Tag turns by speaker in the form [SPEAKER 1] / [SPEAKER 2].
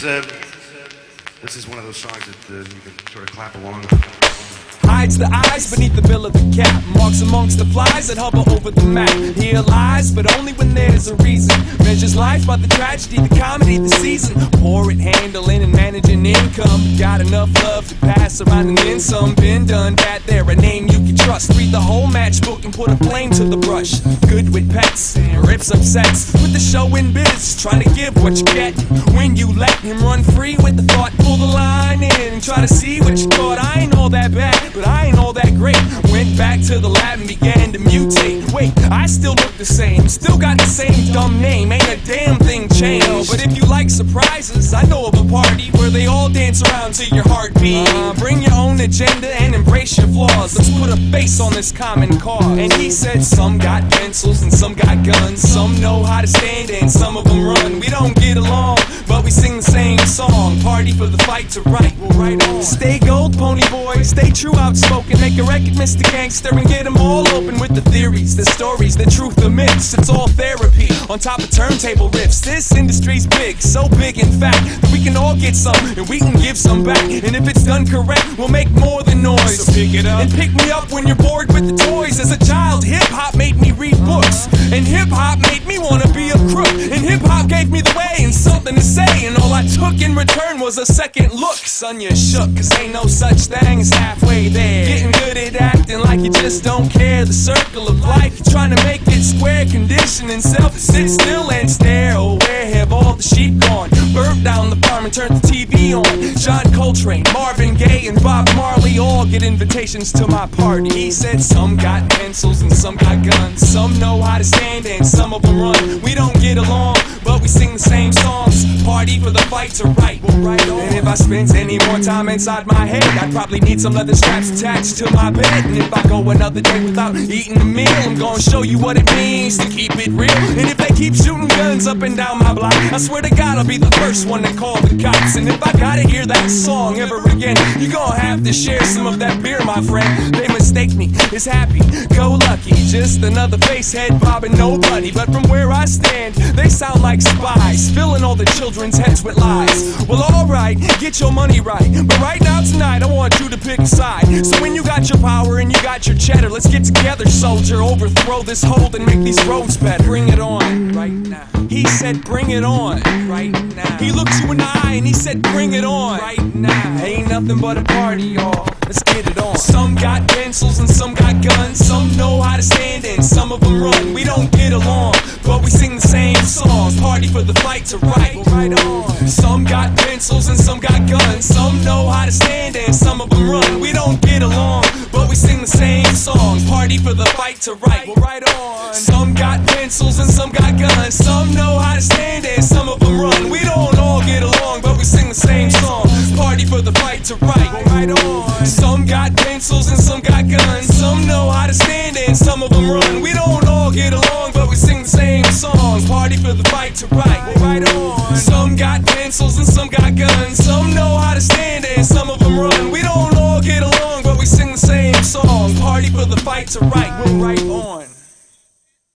[SPEAKER 1] This is one of those songs that you can sort of clap along with.
[SPEAKER 2] Hides the eyes beneath the bill of the cap. Marks amongst the flies that hover over the map. Here lies, but only when there's a reason. Measures life by the tragedy, the comedy, the season. Pour it, handling and managing income. Got enough love to pass around and then some. Been done, that there, a name you can trust. Read the whole matchbook and put a flame to the brush. Good with pets and rips up sets. With the show in biz, trying to give what you get. When you let him run free with the thought, pull the line in and try to see what you thought. I ain't all that bad, but I ain't all that great. Went back to the lab and began to mutate. Wait, I still look the same, still got the same dumb name. Ain't a damn thing changed. But if you like surprises, I know of a party where they all dance around to your heartbeat. Bring your own agenda and embrace your flaws. Let's put a face on this common cause. And he said some got pencils and some got guns. Some know how to stand and some of them run. We don't get along, but we sing the same song. Party for the fight to right, we'll right on. Stay gold, pony boy, stay true, outspoken. Make a record, Mr. Gangster, and get them all open with the theories, the stories, the truth, the myths. It's all therapy on top of turntable riffs. This industry's big, so big in fact that we can all get some and we can give some back. And if it's done correct, we'll make more than noise. So pick it up and pick me up when you're bored with the toys. As a child, hip-hop made me read books, and hip-hop made me wanna be a crook, and hip-hop gave me the way and something to say, and all I took in return was a second look. Son, you shook, cause ain't no such thing as halfway there. Getting good at acting like you just don't care. The circle of life, you're trying to make it square. Conditioning self to sit still and stare. Oh, where have all the sheep gone? Burnt down the farm and turned the TV on. John Coltrane, Marvin Gaye, and Bob Marley all get invitations to my party. He said some got pencils and some got guns. Some know how to stand and some of them run. We don't get along, but we sing the same songs. Party for the fight to right, we'll right on. And if I spent any more time inside my head, I'd probably need some leather straps attached to my bed. And if I go another day without eating a meal, I'm gonna show you what it means to keep it real. And if they keep shooting guns up and down my block, I swear to God I'll be the first one to call the cops. And if I gotta hear that song ever again, you're gonna have to share some of that beer, my friend. They mistake me as happy, go lucky, just another face head bobbing nobody. But from where I stand, they sound like spies, filling all the children's heads with lies. Well, alright, get your money right, but right now tonight I want you to pick a side. So when you got your power and you got your cheddar, let's get together, soldier, overthrow this hold and make these roads better. Bring it on, right now. He said bring it on, right now. He looked you in the eye and he said bring it on, right now. Ain't nothing but a party, y'all, let's get it on. Some got pencils and some got guns. Some know how to stand and some of them run. We don't get along, but we sing the same songs. Party for the fight to right, we'll right on. Some got pencils and some got guns. Some know how to stand and some of them run. We don't get along, but we sing the same songs. Party for the fight to right, we'll right on. Some got pencils and some got guns. Some know how to stand and some of them run. We don't all get along, but we sing the same song. Party for the fight to right, we'll right on. Some got pencils and some got guns. Some know how to stand and some of them run. We